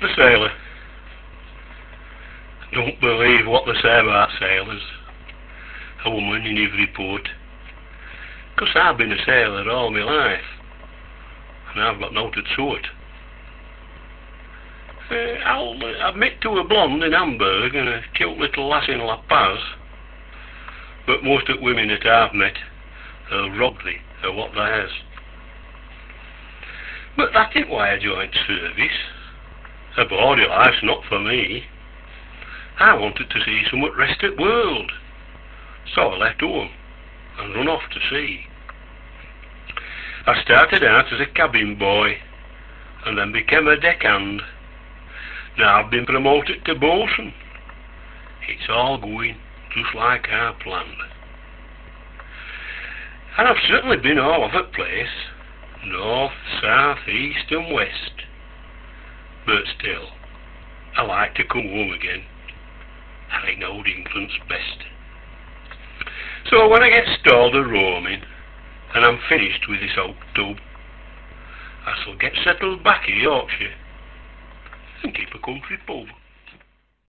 The sailor. Don't believe what they say about sailors. A woman in every port. 'Cause I've been a sailor all my life, and I've got no to show it. I'll admit to a blonde in Hamburg and a cute little lass in La Paz, but most of the women that I've met will rob thee of what thou has. But that ain't why I joined service. A bawdy life's not for me. I wanted to see somewhat rest at world, so I left home and run off to sea. I started out as a cabin boy and then became a deckhand. Now I've been promoted to boatswain. It's all going just like I planned. And I've certainly been all over the place, north, south, east and west. But still, I like to come home again. I know England's best. So when I get stalled a roaming, and I'm finished with this old tub, I shall get settled back in Yorkshire and keep a country pub.